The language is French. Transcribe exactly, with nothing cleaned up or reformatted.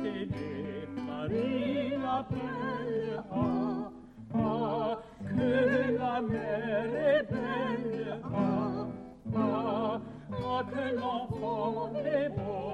télé, Maria belle, ah, ah, que la mer est belle, ah, ah, ah, que l'enfant est beau.